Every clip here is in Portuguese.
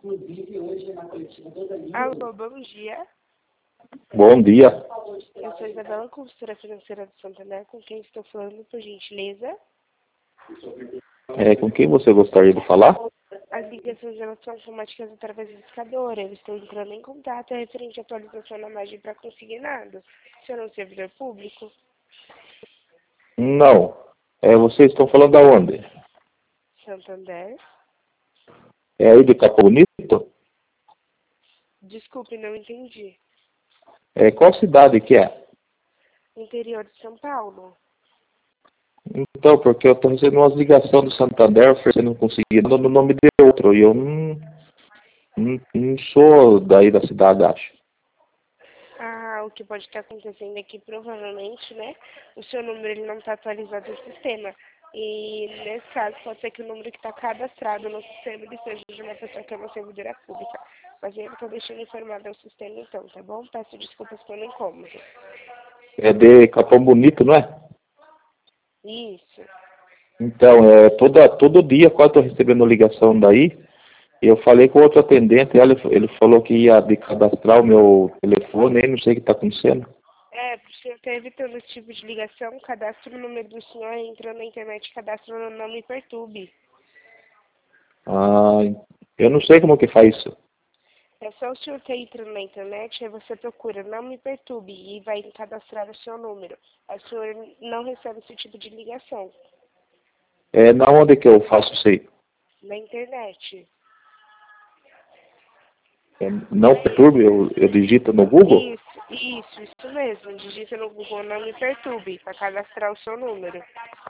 Alô, bom dia. Bom dia. Eu sou Isabela, consultora financeira do Santander, com quem estou falando, por gentileza. Com quem você gostaria de falar? As ligações elas são automáticas através do discador. Eu estou entrando em contato referente à atualização na margem para consignado. O senhor é um servidor público? Não. Vocês estão falando aonde? Santander. É aí de Capão Bonito? Desculpe, não entendi. Qual cidade que é? Interior de São Paulo. Então, porque eu estou recebendo umas ligações do Santander oferecendo consignado no nome de outro. E eu não sou daí da cidade, acho. Ah, o que pode estar acontecendo é que provavelmente, né, o seu número ele não está atualizado no sistema. E nesse caso pode ser que o número que está cadastrado no sistema ele seja de uma pessoa que é uma servidora pública. Mas eu estou deixando informado ao sistema então, tá bom? Peço desculpas pelo incômodo. É de Capão Bonito, não é? Isso. Então, todo dia quase estou recebendo ligação daí. E eu falei com outro atendente, ele falou que ia cadastrar o meu telefone, aí não sei o que está acontecendo. Para o senhor estar evitando esse tipo de ligação, cadastre o número do senhor, entrando na internet, cadastre no Não Me Perturbe. Ah, eu não sei como que faz isso. É só o senhor estar entrando na internet, aí você procura Não Me Perturbe e vai cadastrar o seu número. Aí o senhor não recebe esse tipo de ligação. Na onde que eu faço isso aí? Na internet. Não perturbe, eu digito no Google? Isso mesmo. Digita no Google Não Me Perturbe para cadastrar o seu número.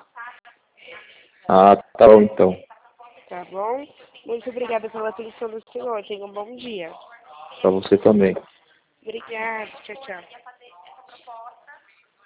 Ah, tá bom então. Tá bom? Muito obrigada pela atenção do senhor. Tenha um bom dia. Para você também. Obrigada. Tchau, tchau.